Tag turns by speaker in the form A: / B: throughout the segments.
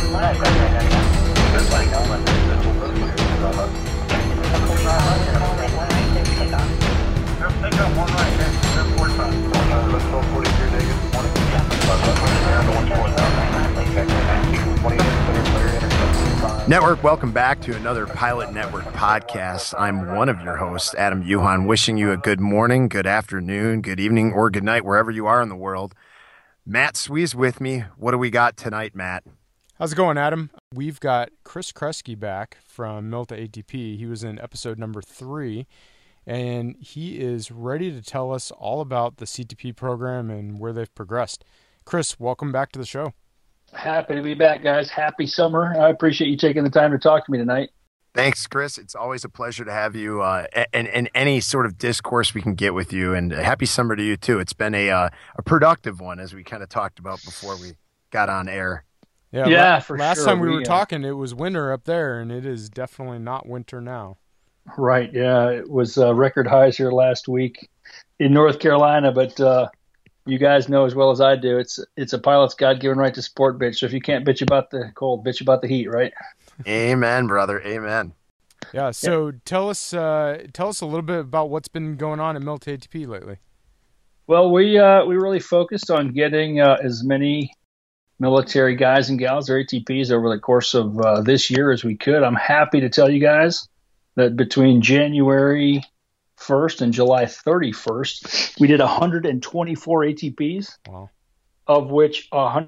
A: Network, welcome back to another Pilot Network podcast. I'm one of your hosts, Adam Yuhan, wishing you a good morning, good afternoon, good evening, or good night, wherever you are in the world. Matt Swee's with me. What do we got tonight, Matt?
B: How's it going, Adam? We've got Chris Kresge back from Milta ATP. He was in episode number 3, and he is ready to tell us all about the CTP program and where they've progressed. Chris, welcome back to the show.
C: Happy to be back, guys. Happy summer. I appreciate you taking the time to talk to me tonight.
A: Thanks, Chris. It's always a pleasure to have you and any sort of discourse we can get with you. And happy summer to you, too. It's been a productive one, as we kind of talked about before we got on air.
B: Yeah, for sure. Last time we were talking, it was winter up there, and it is definitely not winter now.
C: Right, yeah. It was record highs here last week in North Carolina, but you guys know as well as I do, it's a pilot's God-given right to sport bitch. So if you can't bitch about the cold, bitch about the heat, right?
A: Amen, brother. Amen.
B: Yeah. So tell us a little bit about what's been going on at Milta ATP lately.
C: Well, we really focused on getting as many military guys and gals or ATPs over the course of this year as we could. I'm happy to tell you guys that between January 1st and July 31st, we did 124 ATPs,
B: wow,
C: of which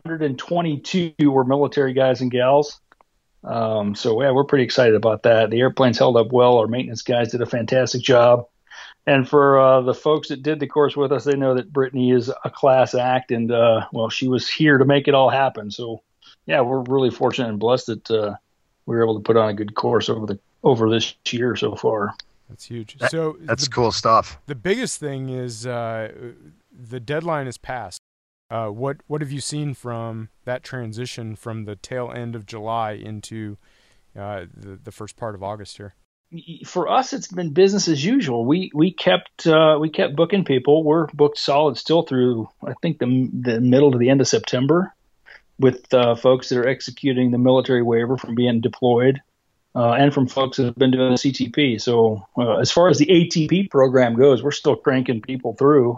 C: 122 were military guys and gals. So yeah, we're pretty excited about that. The airplanes held up well. Our maintenance guys did a fantastic job. And for the folks that did the course with us, they know that Brittany is a class act, and well, she was here to make it all happen. So yeah, we're really fortunate and blessed that we were able to put on a good course over this year so far.
B: That's huge.
A: That's cool stuff.
B: The biggest thing is the deadline is passed. What have you seen from that transition from the tail end of July into the first part of August here?
C: For us, it's been business as usual. We kept booking people. We're booked solid still through, I think, the middle to the end of September, with folks that are executing the military waiver from being deployed. And from folks that have been doing the CTP. So as far as the ATP program goes, we're still cranking people through.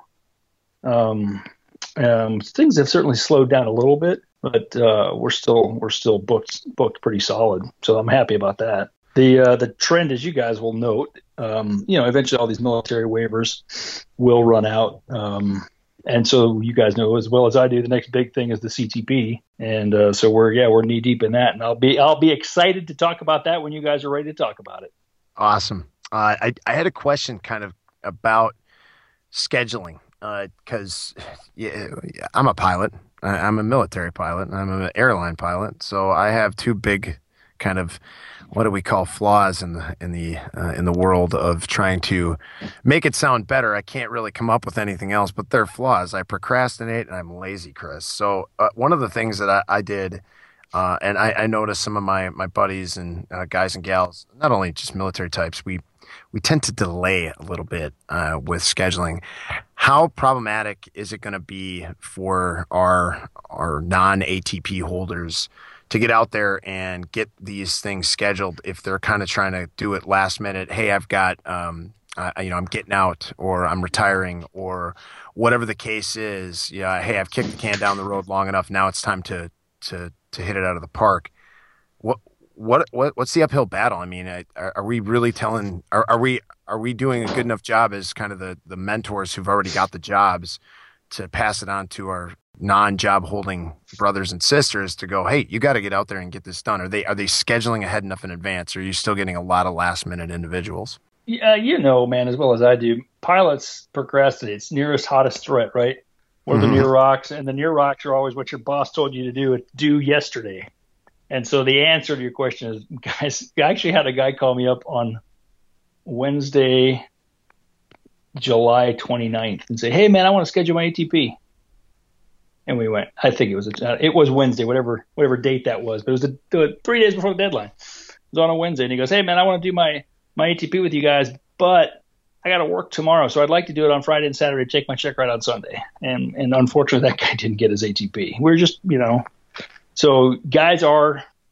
C: Things have certainly slowed down a little bit, but we're still booked pretty solid. So I'm happy about that. The trend, as you guys will note, eventually all these military waivers will run out. And so you guys know as well as I do, the next big thing is the CTP, and so we're knee deep in that, and I'll be excited to talk about that when you guys are ready to talk about it.
A: Awesome. I had a question kind of about scheduling because I'm a pilot. I'm a military pilot, and I'm an airline pilot, so I have two big kind of what do we call flaws in the world of trying to make it sound better. I can't really come up with anything else, but they're flaws. I procrastinate and I'm lazy, Chris. So one of the things that I did, and I noticed some of my buddies and guys and gals, not only just military types, we tend to delay a little bit with scheduling. How problematic is it going to be for our non-ATP holders to get out there and get these things scheduled if they're kind of trying to do it last minute? Hey, I've got, I'm getting out, or I'm retiring, or whatever the case is. Yeah. Hey, I've kicked the can down the road long enough. Now it's time to hit it out of the park. What's the uphill battle? I mean, are we really are we doing a good enough job as kind of the mentors who've already got the jobs to pass it on to our non-job holding brothers and sisters to go, hey, you got to get out there and get this done? Are they scheduling ahead enough in advance, or are you still getting a lot of last minute individuals?
C: Yeah, man, as well as I do, pilots procrastinate. It's nearest hottest threat, right? Or the near rocks, and the near rocks are always what your boss told you to do yesterday. And so the answer to your question is, guys, I actually had a guy call me up on Wednesday, July 29th and say, hey man, I want to schedule my ATP. And we went, I think it was Wednesday, whatever date that was, but it was 3 days before the deadline. It was on a Wednesday, and he goes, hey man, I want to do my ATP with you guys, but I got to work tomorrow, so I'd like to do it on Friday and Saturday, take my check right on Sunday. And unfortunately, that guy didn't get his ATP. We're just, so guys are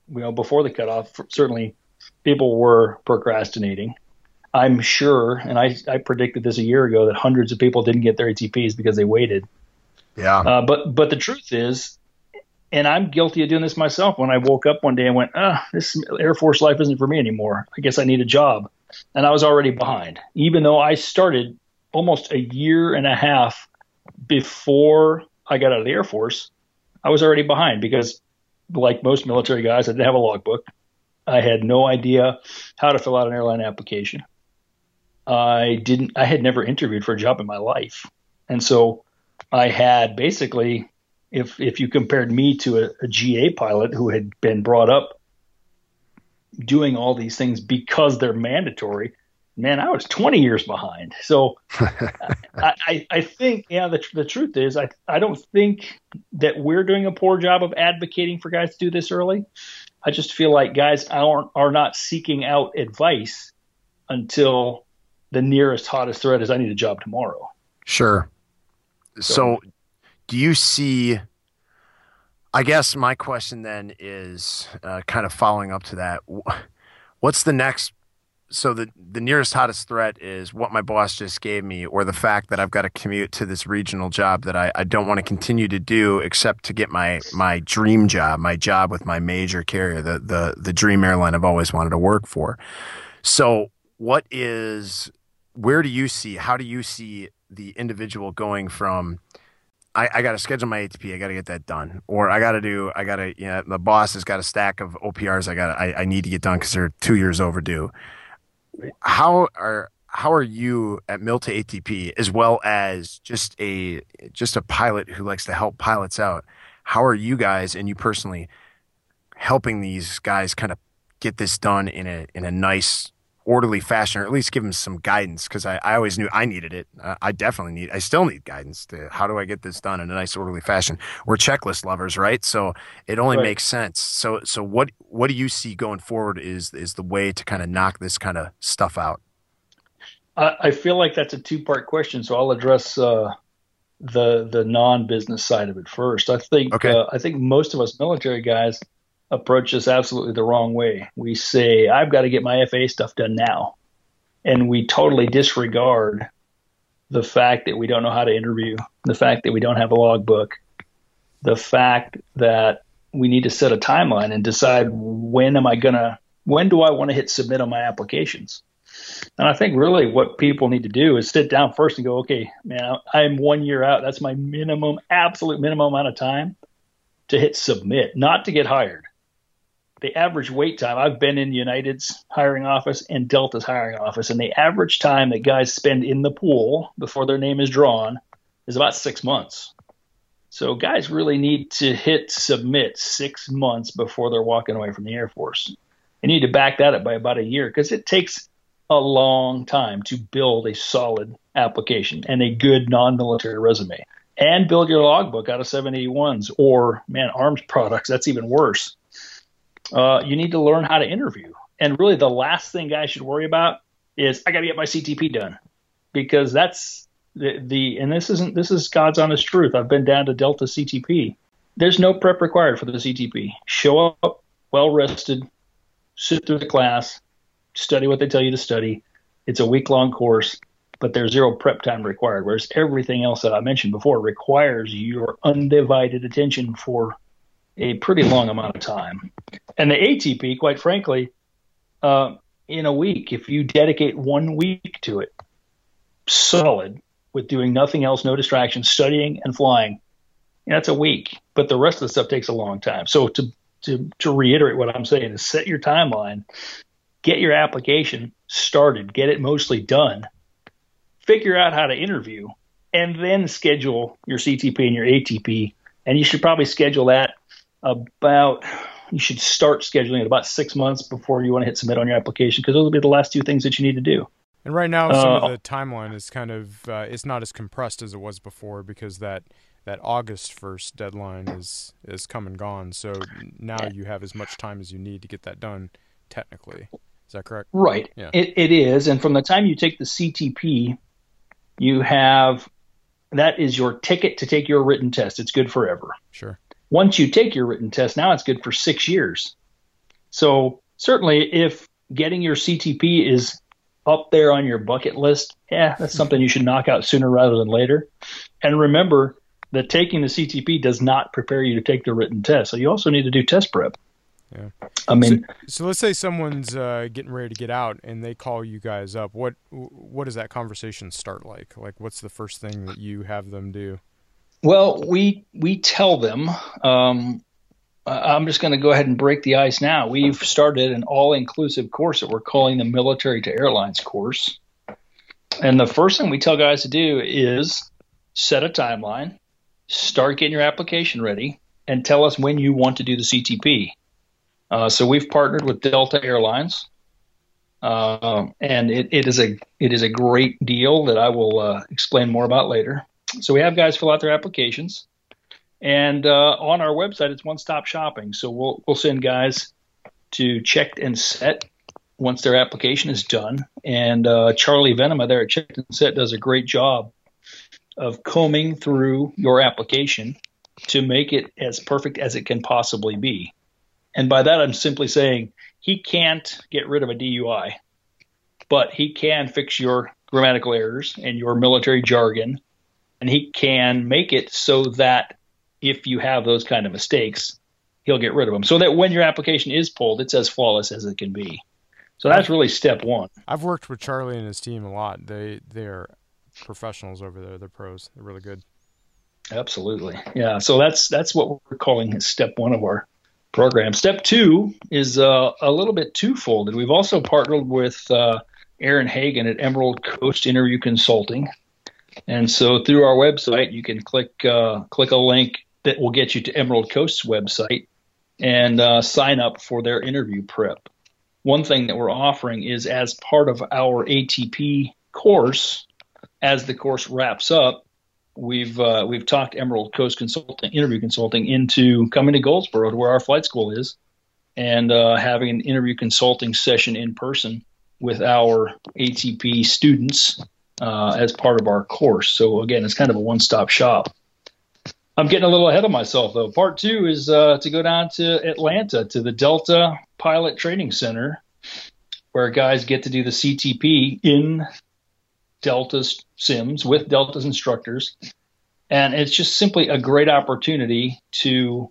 C: before the cutoff, certainly people were procrastinating. I'm sure, and I predicted this a year ago, that hundreds of people didn't get their ATPs because they waited.
A: Yeah.
C: But the truth is, and I'm guilty of doing this myself, when I woke up one day and went, this Air Force life isn't for me anymore. I guess I need a job. And I was already behind. Even though I started almost a year and a half before I got out of the Air Force, I was already behind because, like most military guys, I didn't have a logbook. I had no idea how to fill out an airline application. I had never interviewed for a job in my life. And so I had basically, if you compared me to a GA pilot who had been brought up doing all these things because they're mandatory, man, I was 20 years behind. So I think, the truth is, I don't think that we're doing a poor job of advocating for guys to do this early. I just feel like guys are not seeking out advice until the nearest, hottest threat is I need a job tomorrow.
A: Sure. So do you see, I guess my question then is kind of following up to that. What's the next? So the nearest hottest threat is what my boss just gave me, or the fact that I've got to commute to this regional job that I don't want to continue to do except to get my dream job, my job with my major carrier, the dream airline I've always wanted to work for. So how do you see the individual going from, I got to schedule my ATP, I got to get that done, or the boss has got a stack of OPRs I need to get done because they're 2 years overdue. How are you at Milta ATP, as well as just a pilot who likes to help pilots out? How are you guys, and you personally, helping these guys kind of get this done in a nice, orderly fashion, or at least give them some guidance? Because I always knew I needed it. I still need guidance to how do I get this done in a nice, orderly fashion. We're checklist lovers, right? So it only makes sense. So what do you see going forward is the way to kind of knock this kind of stuff out?
C: I feel like that's a two-part question, so I'll address the non-business side of it first. I think most of us military guys approach this absolutely the wrong way. We say, I've got to get my FAA stuff done now. And we totally disregard the fact that we don't know how to interview, the fact that we don't have a logbook, the fact that we need to set a timeline and decide when do I want to hit submit on my applications. And I think really what people need to do is sit down first and go, okay, man, I'm 1 year out. That's my absolute minimum amount of time to hit submit, not to get hired. The average wait time, I've been in United's hiring office and Delta's hiring office, and the average time that guys spend in the pool before their name is drawn is about 6 months. So guys really need to hit submit 6 months before they're walking away from the Air Force. You need to back that up by about a year, because it takes a long time to build a solid application and a good non-military resume, and build your logbook out of 781s or, arms products. That's even worse. You need to learn how to interview. And really the last thing guys should worry about is, I got to get my CTP done, because that's and this is God's honest truth. I've been down to Delta CTP. There's no prep required for the CTP. Show up well rested, sit through the class, study what they tell you to study. It's a week-long course, but there's zero prep time required, whereas everything else that I mentioned before requires your undivided attention for a pretty long amount of time. And the ATP, quite frankly, in a week, if you dedicate 1 week to it, solid, with doing nothing else, no distractions, studying and flying, that's a week. But the rest of the stuff takes a long time. So to reiterate what I'm saying is, set your timeline, get your application started, get it mostly done, figure out how to interview, and then schedule your CTP and your ATP. And you should probably schedule that you should start scheduling it about 6 months before you want to hit submit on your application, because those will be the last two things that you need to do.
B: And right now, some of the timeline is kind of it's not as compressed as it was before, because that August 1st deadline is come and gone. So now you have as much time as you need to get that done technically. Is that correct?
C: Right. Yeah. It is. And from the time you take the CTP, that is your ticket to take your written test. It's good forever.
B: Sure.
C: Once you take your written test, now it's good for 6 years. So certainly if getting your CTP is up there on your bucket list, that's something you should knock out sooner rather than later. And remember that taking the CTP does not prepare you to take the written test. So you also need to do test prep.
B: Yeah.
C: I mean,
B: so let's say someone's getting ready to get out and they call you guys up. What does that conversation start like? Like, what's the first thing that you have them do?
C: well, we tell them. I'm just going to go ahead and break the ice now. We've started an all-inclusive course that we're calling the Military to Airlines course. And the first thing we tell guys to do is set a timeline, start getting your application ready, and tell us when you want to do the CTP. So we've partnered with Delta Airlines, and it is a great deal that I will explain more about later. So we have guys fill out their applications, and on our website it's one-stop shopping. So we'll send guys to Checked and Set once their application is done, and Charlie Venema there at Checked and Set does a great job of combing through your application to make it as perfect as it can possibly be. And by that, I'm simply saying he can't get rid of a DUI, but he can fix your grammatical errors and your military jargon, and he can make it so that if you have those kind of mistakes, he'll get rid of them so that when your application is pulled, it's as flawless as it can be. So that's really step one.
B: I've worked with Charlie and his team a lot. They're professionals over there. They're pros. They're really good.
C: Absolutely. Yeah. So that's what we're calling step one of our program. Step two is a little bit twofold. We've also partnered with Aaron Hagen at Emerald Coast Interview Consulting. And so through our website, you can click a link that will get you to Emerald Coast's website and sign up for their interview prep. One thing that we're offering is as part of our ATP course, as the course wraps up, we've talked Emerald Coast Interview Consulting into coming to Goldsboro, to where our flight school is, and having an interview consulting session in person with our ATP students as part of our course. So again, it's kind of a one-stop shop. I'm getting a little ahead of myself, though. Part two is to go down to Atlanta to the Delta Pilot Training Center, where guys get to do the CTP in Delta's sims with Delta's instructors. And it's just simply a great opportunity to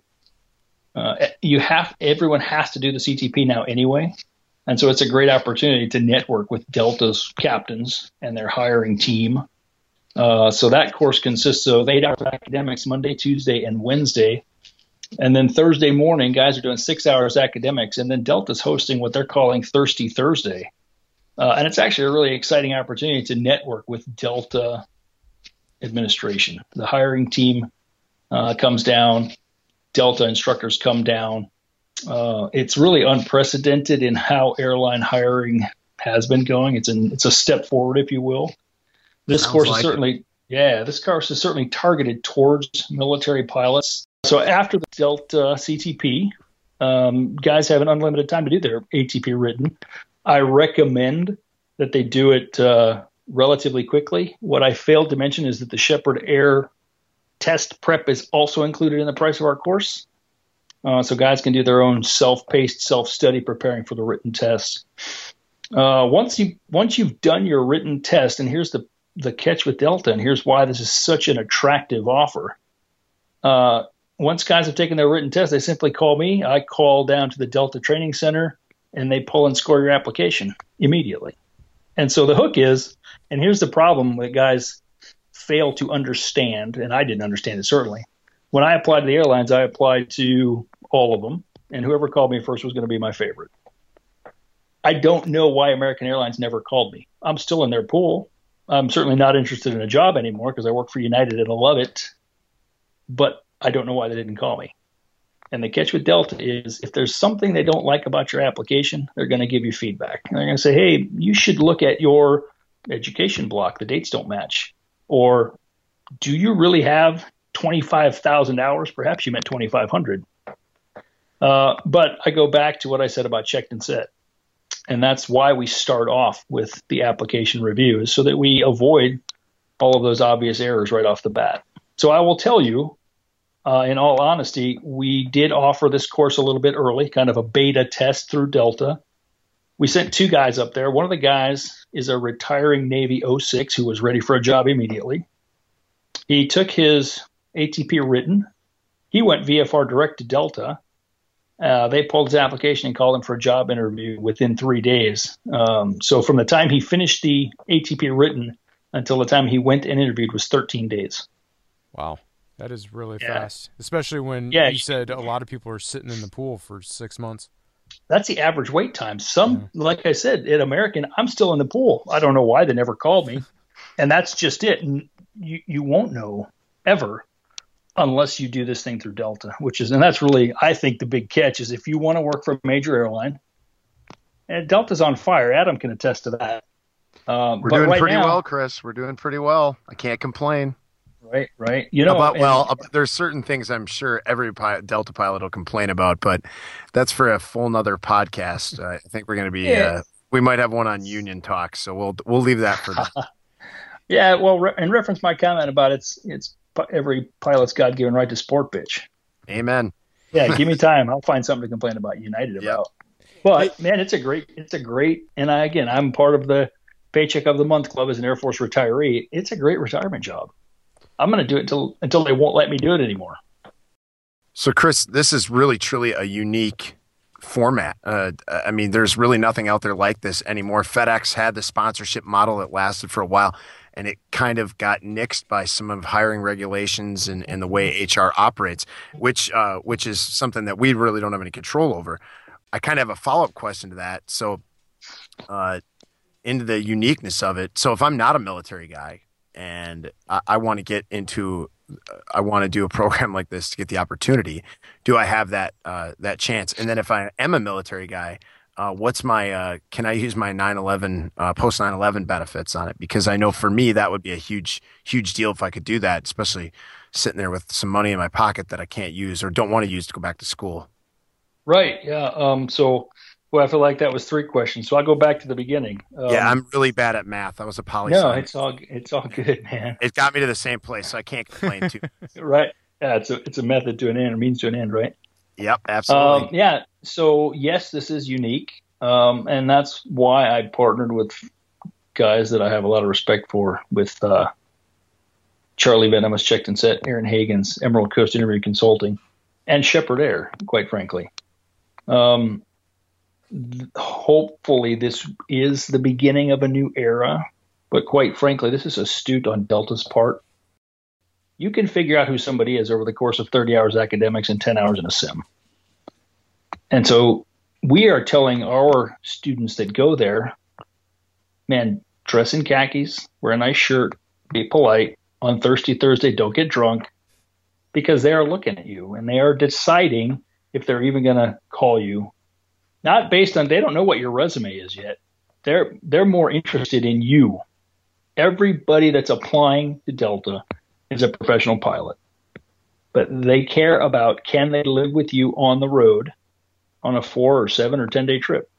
C: everyone has to do the CTP now anyway. And so it's a great opportunity to network with Delta's captains and their hiring team. So that course consists of 8 hours of academics Monday, Tuesday, and Wednesday. And then Thursday morning, guys are doing 6 hours academics. And then Delta's hosting what they're calling Thirsty Thursday. And it's actually a really exciting opportunity to network with Delta administration. The hiring team comes down. Delta instructors come down. It's really unprecedented in how airline hiring has been going. It's a step forward, if you will. This course is certainly targeted towards military pilots. So after the Delta CTP, guys have an unlimited time to do their ATP written. I recommend that they do it relatively quickly. What I failed to mention is that the Shepherd Air test prep is also included in the price of our course. So guys can do their own self-paced self-study preparing for the written test. Once you've done your written test, and here's the catch with Delta, and here's why this is such an attractive offer. Once guys have taken their written test, they simply call me. I call down to the Delta Training Center, and they pull and score your application immediately. And so the hook is, and here's the problem that guys fail to understand, and I didn't understand it certainly. When I applied to the airlines, I applied to all of them, and whoever called me first was going to be my favorite. I don't know why American Airlines never called me. I'm still in their pool. I'm certainly not interested in a job anymore because I work for United and I love it, but I don't know why they didn't call me. And the catch with Delta is if there's something they don't like about your application, they're going to give you feedback. And they're going to say, hey, you should look at your education block. The dates don't match. Or do you really have 25,000 hours? Perhaps you meant 2,500. But I go back to what I said about Checked and Set. And that's why we start off with the application review, is so that we avoid all of those obvious errors right off the bat. So I will tell you, in all honesty, we did offer this course a little bit early, kind of a beta test through Delta. We sent 2 guys up there. One of the guys is a retiring Navy 06 who was ready for a job immediately. He took his ATP written. He went VFR direct to Delta. They pulled his application and called him for a job interview within 3 days. So from the time he finished the ATP written until the time he went and interviewed was 13 days.
B: Wow. That is really fast, especially when you said a lot of people are sitting in the pool for 6 months.
C: That's the average wait time. Like I said, at American, I'm still in the pool. I don't know why they never called me. And that's just it. And you won't know ever unless you do this thing through Delta, and that's really, I think, the big catch is if you want to work for a major airline, and Delta's on fire. Adam can attest to that.
A: We're doing pretty well, Chris. We're doing pretty well. I can't complain.
C: Right.
A: There's certain things I'm sure every Delta pilot will complain about, but that's for a full nother podcast. I think we're going to be, we might have one on union talk, so we'll leave that for now.
C: Yeah, well, in reference my comment about it's every pilot's God-given right to sport bitch.
A: Amen.
C: Yeah, give me time. I'll find something to complain about United about. But man, it's a great, and I'm part of the Paycheck of the Month Club as an Air Force retiree. It's a great retirement job. I'm going to do it until they won't let me do it anymore.
A: So, Chris, this is really, truly a unique format. I mean, there's really nothing out there like this anymore. FedEx had the sponsorship model that lasted for a while, and it kind of got nixed by some of hiring regulations and the way HR operates, which is something that we really don't have any control over. I kind of have a follow-up question to that. So, into the uniqueness of it. So if I'm not a military guy and I want to get into, I want to do a program like this to get the opportunity, do I have that chance? And then if I am a military guy, what's my, can I use my 9/11, post 9/11 benefits on it? Because I know for me, that would be a huge, huge deal if I could do that, especially sitting there with some money in my pocket that I can't use or don't want to use to go back to school.
C: Right. Yeah. Well, I feel like that was 3 questions. So I'll go back to the beginning.
A: Yeah, I'm really bad at math. I was a poli
C: No,
A: science.
C: it's all good, man.
A: It got me to the same place, so I can't complain too.
C: Right. Yeah, it's a method to an end, or means to an end, right?
A: Yep, absolutely.
C: Yeah. So yes, this is unique, and that's why I partnered with guys that I have a lot of respect for, with Charlie Venomous Checked and Set, Aaron Hagens, Emerald Coast Interview Consulting, and Shepherd Air, quite frankly. Hopefully this is the beginning of a new era, but quite frankly, this is astute on Delta's part. You can figure out who somebody is over the course of 30 hours academics and 10 hours in a sim. And so we are telling our students that go there, man, dress in khakis, wear a nice shirt, be polite. On Thirsty Thursday, don't get drunk, because they are looking at you and they are deciding if they're even going to call you. Not based on, they don't know what your resume is yet. They're more interested in you. Everybody that's applying to Delta is a professional pilot. But they care about, can they live with you on the road on a 4 or 7 or 10-day trip?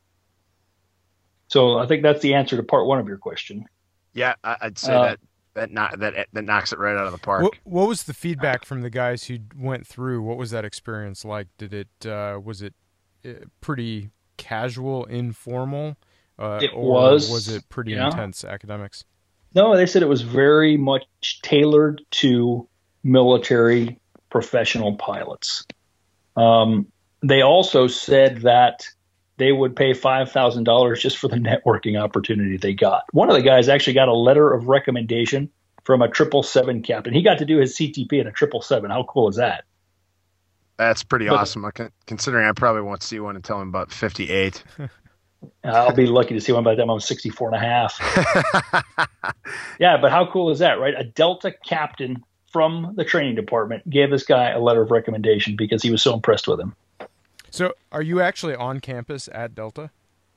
C: So I think that's the answer to part 1 of your question.
A: Yeah, I'd say that knocks it right out of the park.
B: What was the feedback from the guys who went through? What was that experience like? Was it pretty casual, informal? Was it pretty intense academics?
C: No, they said it was very much tailored to military professional pilots. They also said that they would pay $5,000 just for the networking opportunity they got. One of the guys actually got a letter of recommendation from a 777 captain. He got to do his CTP in a 777. How cool is that?
A: That's pretty awesome, considering I probably won't see one until I'm about 58.
C: I'll be lucky to see one by the time I'm 64 and a half. Yeah, but how cool is that, right? A Delta captain from the training department gave this guy a letter of recommendation because he was so impressed with him.
B: So are you actually on campus at Delta?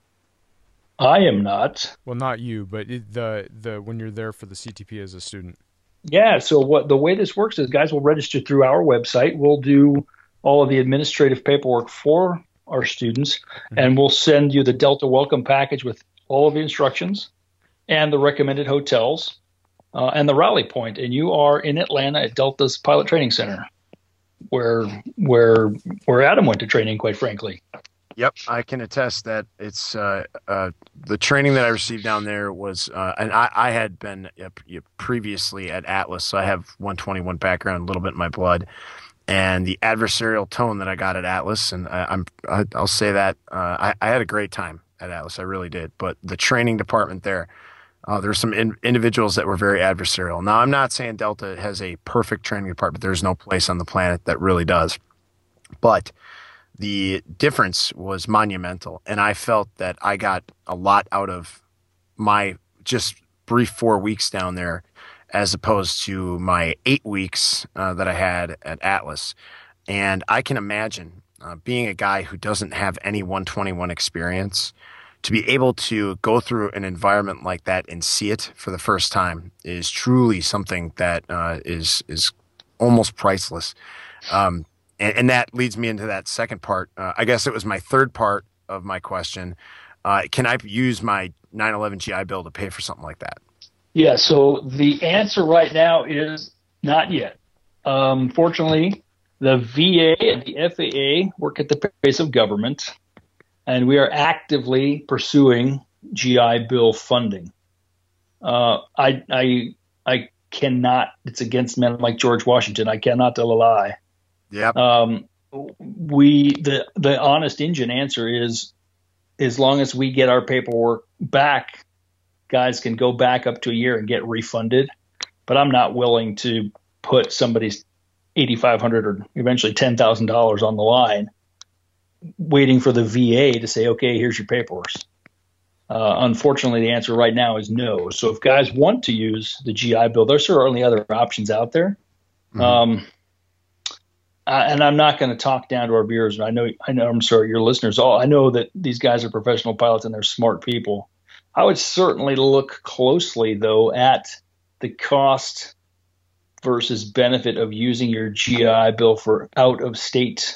C: I am not.
B: Well, not you, but the when you're there for the CTP as a student.
C: Yeah, so the way this works is guys will register through our website. We'll do all of the administrative paperwork for our students, and we'll send you the Delta welcome package with all of the instructions and the recommended hotels and the rally point. And you are in Atlanta at Delta's Pilot Training Center. where where Adam went to training, quite frankly.
A: Yep, I can attest that it's the training that I received down there was, and I had been previously at Atlas, so I have 121 background, a little bit in my blood, and the adversarial tone that I got at Atlas, and I'll say that I had a great time at Atlas, I really did, but the training department there, there were some individuals that were very adversarial. Now, I'm not saying Delta has a perfect training department. There's no place on the planet that really does, but the difference was monumental, and I felt that I got a lot out of my just brief 4 weeks down there as opposed to my 8 weeks that I had at Atlas. And I can imagine being a guy who doesn't have any 121 experience, to be able to go through an environment like that and see it for the first time is truly something that is almost priceless. And that leads me into that second part. I guess it was my third part of my question. Can I use my 9/11 GI Bill to pay for something like that?
C: Yeah, so the answer right now is not yet. Fortunately, the VA and the FAA work at the pace of government, and we are actively pursuing GI Bill funding. I cannot, it's against men like George Washington, I cannot tell a lie.
A: Yep.
C: The honest Indian answer is, as long as we get our paperwork back, guys can go back up to a year and get refunded. But I'm not willing to put somebody's $8,500 or eventually $10,000 on the line, waiting for the VA to say, okay, here's your paperwork. Unfortunately, the answer right now is no. So if guys want to use the GI Bill, there's certainly other options out there. Mm-hmm. And I'm not going to talk down to our viewers. I'm sorry, your listeners. I know that these guys are professional pilots and they're smart people. I would certainly look closely, though, at the cost versus benefit of using your GI Bill for out-of-state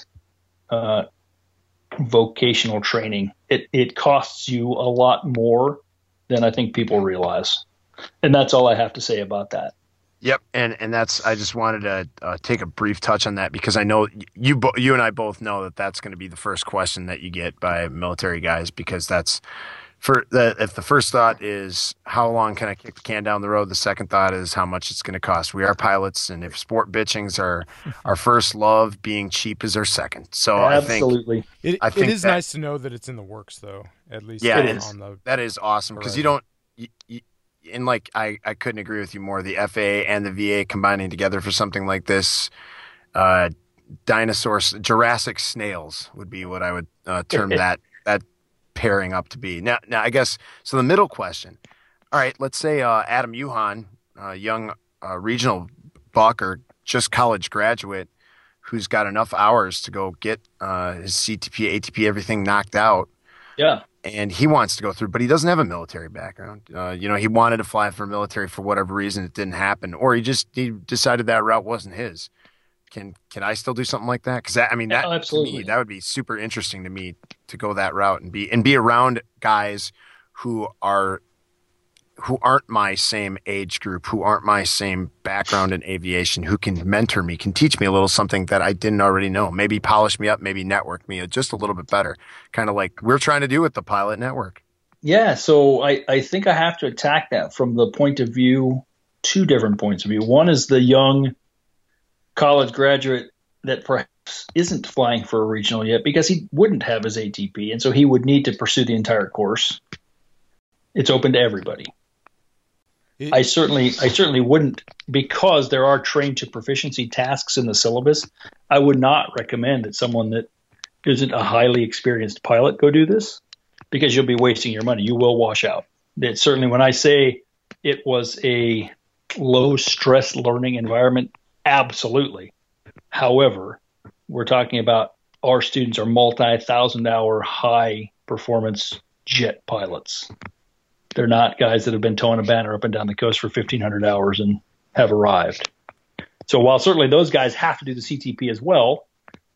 C: vocational training. It costs you a lot more than I think people realize. And that's all I have to say about that.
A: Yep, and that's, I just wanted to take a brief touch on that because I know you and I both know that that's going to be the first question that you get by military guys, because that's if the first thought is how long can I kick the can down the road, the second thought is how much it's going to cost. We are pilots, and if sport bitchings are our first love, being cheap is our second. So
C: absolutely,
A: I think
B: it is nice to know that it's in the works, though. At least,
A: yeah, it is. That is awesome because you don't. And like I couldn't agree with you more. The FAA and the VA combining together for something like this, dinosaurs, Jurassic snails would be what I would term that pairing up to be. Now I guess so. The middle question. All right, let's say Adam Yuhan, young regional buck or just college graduate, who's got enough hours to go get his CTP, ATP, everything knocked out.
C: Yeah.
A: And he wants to go through, but he doesn't have a military background. He wanted to fly for military for whatever reason. It didn't happen, or he decided that route wasn't his. Can I still do something like that? Because
C: absolutely,
A: to me, that would be super interesting to me to go that route and be around guys who aren't my same age group, who aren't my same background in aviation, who can mentor me, can teach me a little something that I didn't already know, maybe polish me up, maybe network me just a little bit better, kind of like we're trying to do with the Pilot Network.
C: Yeah, so I think I have to attack that from the point of view, two different points of view. One is the young college graduate that perhaps isn't flying for a regional yet because he wouldn't have his ATP, and so he would need to pursue the entire course. It's open to everybody. I certainly wouldn't, because there are train to proficiency tasks in the syllabus. I would not recommend that someone that isn't a highly experienced pilot go do this, because you'll be wasting your money. You will wash out. That certainly, when I say it was a low stress learning environment, absolutely. However, we're talking about our students are multi-thousand-hour high performance jet pilots. They're not guys that have been towing a banner up and down the coast for 1,500 hours and have arrived. So while certainly those guys have to do the CTP as well,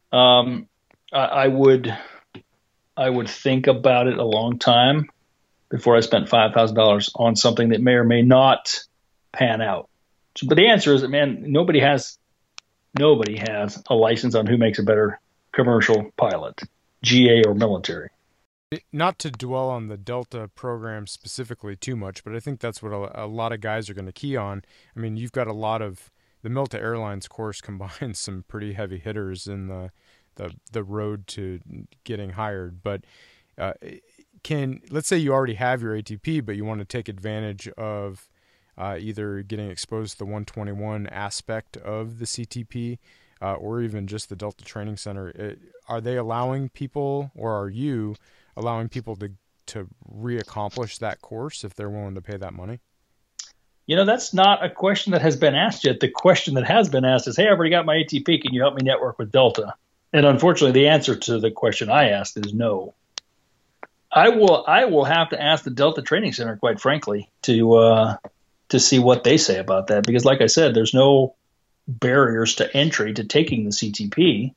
C: I would think about it a long time before I spent $5,000 on something that may or may not pan out. So, but the answer is that, man, nobody has nobody has a license on who makes a better commercial pilot, GA or military.
B: Not to dwell on the Delta program specifically too much, but I think that's what a lot of guys are going to key on. I mean, you've got a lot of the Milta Airlines course combines some pretty heavy hitters in the road to getting hired. But let's say you already have your ATP, but you want to take advantage of either getting exposed to the 121 aspect of the CTP or even just the Delta Training Center. Are they allowing people, or are you allowing people to re-accomplish that course if they're willing to pay that money?
C: That's not a question that has been asked yet. The question that has been asked is, hey, I've already got my ATP. Can you help me network with Delta? And unfortunately, the answer to the question I asked is no. I will have to ask the Delta Training Center, quite frankly, to see what they say about that. Because like I said, there's no barriers to entry to taking the CTP.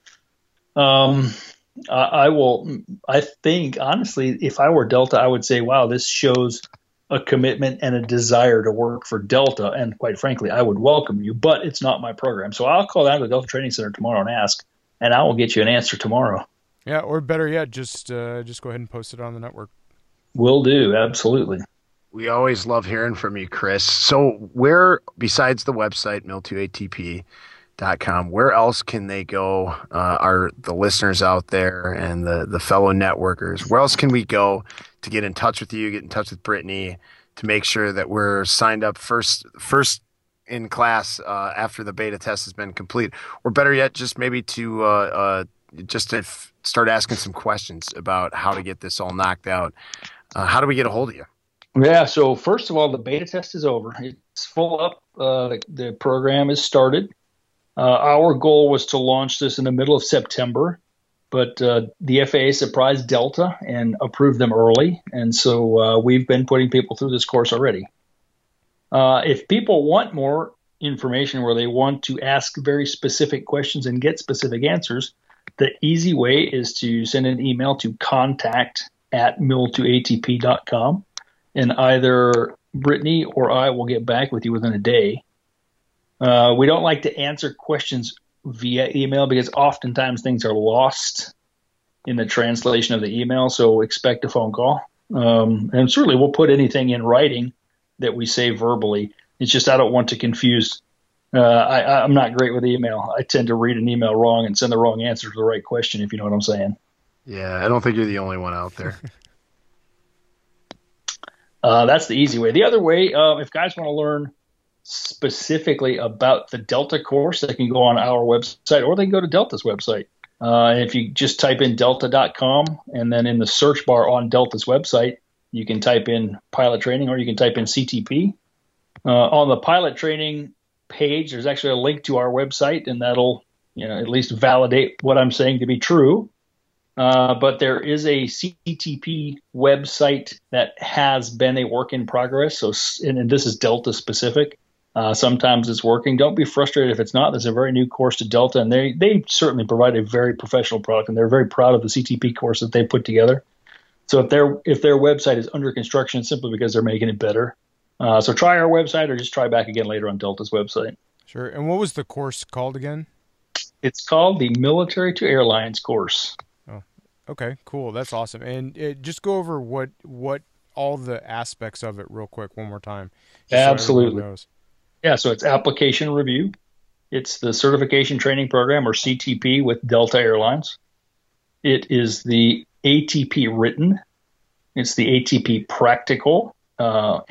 C: I think, honestly, if I were Delta, I would say, wow, this shows a commitment and a desire to work for Delta. And quite frankly, I would welcome you, but it's not my program. So I'll call down to the Delta Training Center tomorrow and ask, and I will get you an answer tomorrow.
B: Yeah, or better yet, just go ahead and post it on the network.
C: Will do, absolutely.
A: We always love hearing from you, Chris. So where, besides the website, mil2atp.com, where else can they go, are the listeners out there and the fellow networkers? Where else can we go to get in touch with you, get in touch with Brittany, to make sure that we're signed up first in class after the beta test has been complete? Or better yet, just maybe to start asking some questions about how to get this all knocked out. How do we get a hold of you?
C: Yeah, so first of all, the beta test is over. It's full up. The program is started. Our goal was to launch this in the middle of September, but the FAA surprised Delta and approved them early. And so we've been putting people through this course already. If people want more information where they want to ask very specific questions and get specific answers, the easy way is to send an email to contact@mil2atp.com, and either Brittany or I will get back with you within a day. We don't like to answer questions via email because oftentimes things are lost in the translation of the email, so expect a phone call. And certainly we'll put anything in writing that we say verbally. It's just I don't want to confuse. I'm not great with email. I tend to read an email wrong and send the wrong answer to the right question, if you know what I'm saying.
A: Yeah, I don't think you're the only one out there.
C: That's the easy way. The other way, if guys want to learn specifically about the Delta course, they can go on our website or they can go to Delta's website. If you just type in delta.com and then in the search bar on Delta's website, you can type in pilot training or you can type in CTP. On the pilot training page, there's actually a link to our website, and that'll at least validate what I'm saying to be true. But there is a CTP website that has been a work in progress. So, and this is Delta specific. Sometimes it's working. Don't be frustrated if it's not. There's a very new course to Delta, and they certainly provide a very professional product, and they're very proud of the CTP course that they put together. So if their website is under construction, simply because they're making it better. So try our website or just try back again later on Delta's website.
B: Sure. And what was the course called again?
C: It's called the Military to Airlines course.
B: Oh, okay, cool. That's awesome. And just go over what all the aspects of it real quick one more time.
C: Absolutely. Yeah, so it's application review. It's the certification training program, or CTP, with Delta Airlines. It is the ATP written. It's the ATP practical. The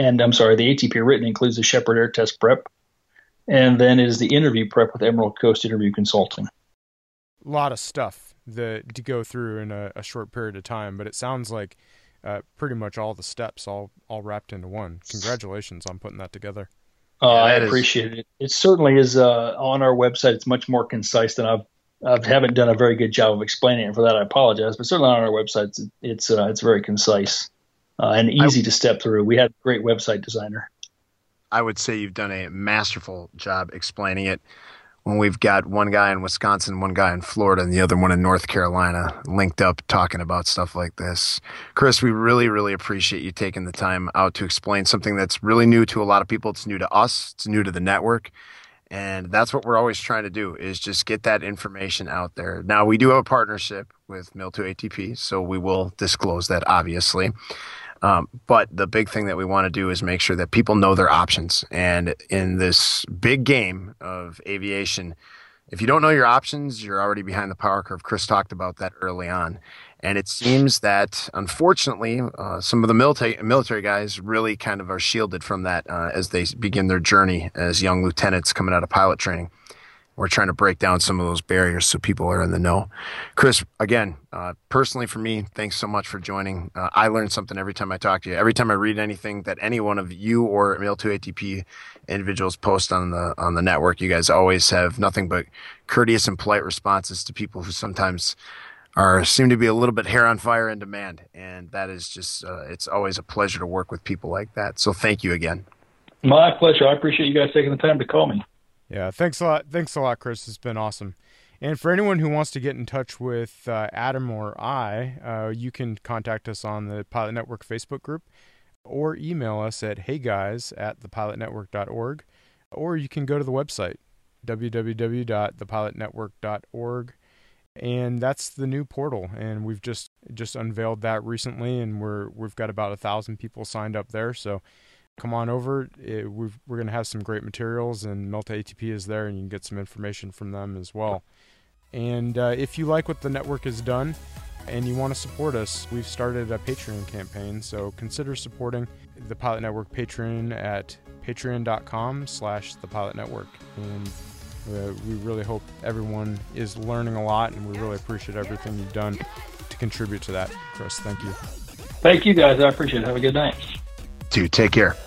C: ATP written includes the Shepherd Air Test prep. And then it is the interview prep with Emerald Coast Interview Consulting.
B: A lot of stuff to go through in a short period of time, but it sounds like pretty much all the steps all wrapped into one. Congratulations on putting that together.
C: I appreciate it. It certainly is on our website. It's much more concise than I haven't done a very good job of explaining it. For that, I apologize. But certainly on our website, it's very concise and easy to step through. We had a great website designer.
A: I would say you've done a masterful job explaining it. When we've got one guy in Wisconsin, one guy in Florida, and the other one in North Carolina linked up talking about stuff like this. Chris, we really, really appreciate you taking the time out to explain something that's really new to a lot of people. It's new to us. It's new to the network. And that's what we're always trying to do, is just get that information out there. Now, we do have a partnership with Mill2 ATP, so we will disclose that, obviously. But the big thing that we want to do is make sure that people know their options. And in this big game of aviation, if you don't know your options, you're already behind the power curve. Chris talked about that early on. And it seems that, unfortunately, some of the military guys really kind of are shielded from that as they begin their journey as young lieutenants coming out of pilot training. We're trying to break down some of those barriers so people are in the know. Chris, again, personally for me, thanks so much for joining. I learn something every time I talk to you. Every time I read anything that any one of you or Mill2 ATP individuals post on the network, you guys always have nothing but courteous and polite responses to people who sometimes seem to be a little bit hair on fire in demand. And that is just, it's always a pleasure to work with people like that. So thank you again.
C: My pleasure. I appreciate you guys taking the time to call me.
B: Yeah, thanks a lot. Thanks a lot, Chris. It's been awesome. And for anyone who wants to get in touch with Adam or I, you can contact us on the Pilot Network Facebook group or email us at heyguys@thepilotnetwork.org, or you can go to the website, www.thepilotnetwork.org. And that's the new portal, and we've just unveiled that recently, and we've got about 1,000 people signed up there. So come on over. We're going to have some great materials, and Mill2 ATP is there, and you can get some information from them as well. And if you like what the network has done and you want to support us, we've started a Patreon campaign. So consider supporting the Pilot Network Patreon at patreon.com/thepilotnetwork. And we really hope everyone is learning a lot, and we really appreciate everything you've done to contribute to that. Chris, thank you.
C: Thank you, guys. I appreciate it. Have a good night.
A: Dude, take care.